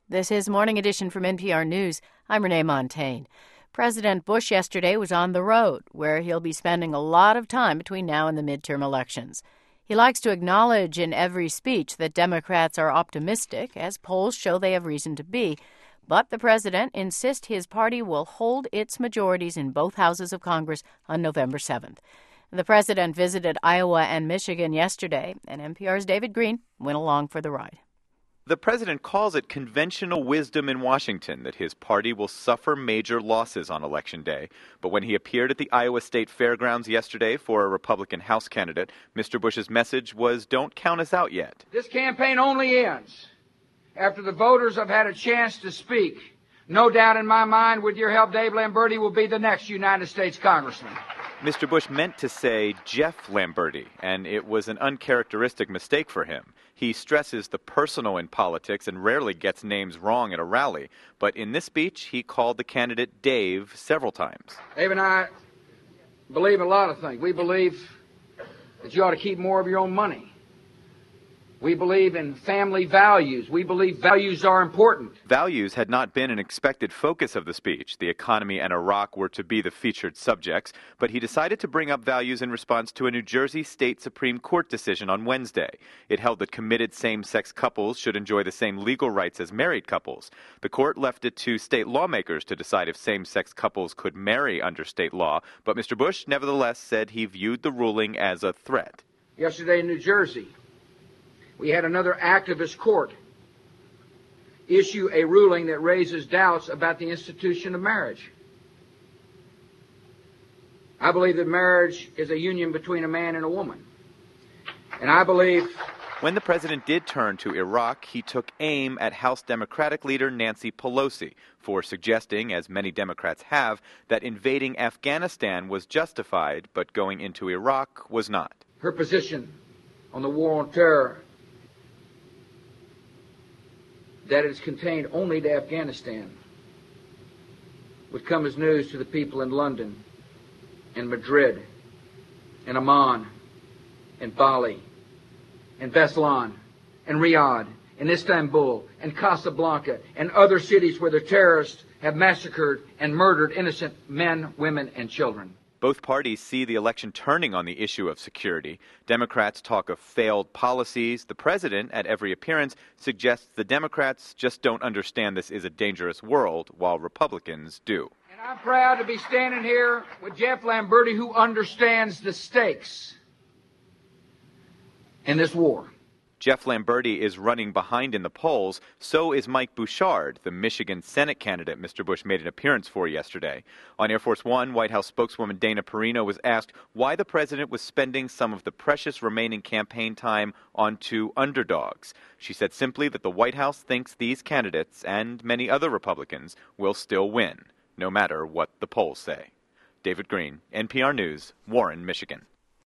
This is Morning Edition from NPR News. I'm Renee Montagne. President Bush yesterday was on the road, where he'll be spending a lot of time between now and the midterm elections. He likes to acknowledge in every speech that Democrats are optimistic, as polls show they have reason to be. But the president insists his party will hold its majorities in both houses of Congress on November 7th. The president visited Iowa and Michigan yesterday, and NPR's David Green went along for the ride. The president calls it conventional wisdom in Washington that his party will suffer major losses on Election Day. But when he appeared at the Iowa State Fairgrounds yesterday for a Republican House candidate, Mr. Bush's message was, "Don't count us out yet." This campaign only ends after the voters have had a chance to speak. No doubt in my mind, with your help, Dave Lamberti will be the next United States Congressman. Mr. Bush meant to say Jeff Lamberti, and it was an uncharacteristic mistake for him. He stresses the personal in politics and rarely gets names wrong at a rally. But in this speech, he called the candidate Dave several times. Dave and I believe a lot of things. We believe that you ought to keep more of your own money. We believe in family values. We believe values are important. Values had not been an expected focus of the speech. The economy and Iraq were to be the featured subjects, but he decided to bring up values in response to a New Jersey State Supreme Court decision on Wednesday. It held that committed same-sex couples should enjoy the same legal rights as married couples. The court left it to state lawmakers to decide if same-sex couples could marry under state law, but Mr. Bush nevertheless said he viewed the ruling as a threat. Yesterday in New Jersey, we had another activist court issue a ruling that raises doubts about the institution of marriage. I believe that marriage is a union between a man and a woman. And I believe... When the president did turn to Iraq, he took aim at House Democratic leader Nancy Pelosi for suggesting, as many Democrats have, that invading Afghanistan was justified, but going into Iraq was not. Her position on the war on terror, that it is contained only to Afghanistan, would come as news to the people in London, and Madrid, and Amman, and Bali, and Beslan, and Riyadh, and Istanbul, and Casablanca, and other cities where the terrorists have massacred and murdered innocent men, women, and children. Both parties see the election turning on the issue of security. Democrats talk of failed policies. The president, at every appearance, suggests the Democrats just don't understand this is a dangerous world, while Republicans do. And I'm proud to be standing here with Jeff Lamberti, who understands the stakes in this war. Jeff Lamberti is running behind in the polls. So is Mike Bouchard, the Michigan Senate candidate Mr. Bush made an appearance for yesterday. On Air Force One, White House spokeswoman Dana Perino was asked why the president was spending some of the precious remaining campaign time on two underdogs. She said simply that the White House thinks these candidates and many other Republicans will still win, no matter what the polls say. David Green, NPR News, Warren, Michigan.